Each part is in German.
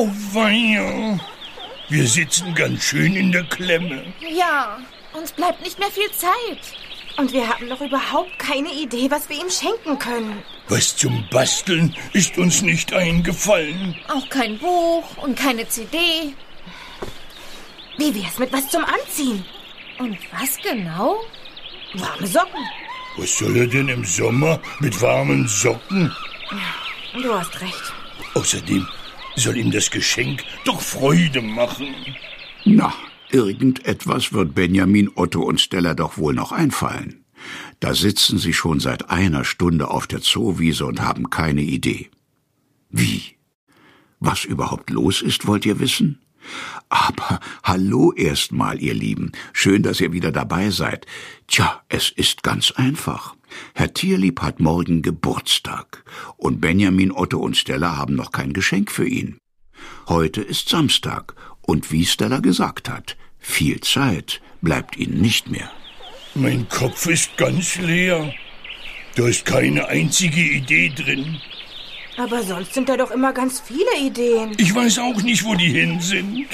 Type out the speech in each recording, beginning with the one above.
Auweia. Wir sitzen ganz schön in der Klemme. Ja, uns bleibt nicht mehr viel Zeit. Und wir haben noch überhaupt keine Idee, was wir ihm schenken können. Was zum Basteln ist uns nicht eingefallen. Auch kein Buch und keine CD. Wie wär's mit was zum Anziehen? Und was genau? Warme Socken. Was soll er denn im Sommer mit warmen Socken? Du hast recht. Außerdem soll ihm das Geschenk doch Freude machen. Na, irgendetwas wird Benjamin, Otto und Stella doch wohl noch einfallen. Da sitzen sie schon seit einer Stunde auf der Zoowiese und haben keine Idee. Wie? Was überhaupt los ist, wollt ihr wissen? Aber hallo erstmal, ihr Lieben. Schön, dass ihr wieder dabei seid. Tja, es ist ganz einfach. Herr Tierlieb hat morgen Geburtstag und Benjamin, Otto und Stella haben noch kein Geschenk für ihn. Heute ist Samstag und wie Stella gesagt hat, viel Zeit bleibt ihnen nicht mehr. Mein Kopf ist ganz leer. Da ist keine einzige Idee drin. Aber sonst sind da doch immer ganz viele Ideen. Ich weiß auch nicht, wo die hin sind.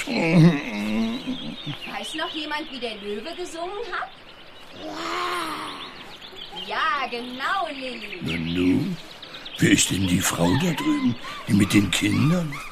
Weiß noch jemand, wie der Löwe gesungen hat? Ja, genau, Lilli. Na nu, wer ist denn die Frau da drüben, die mit den Kindern?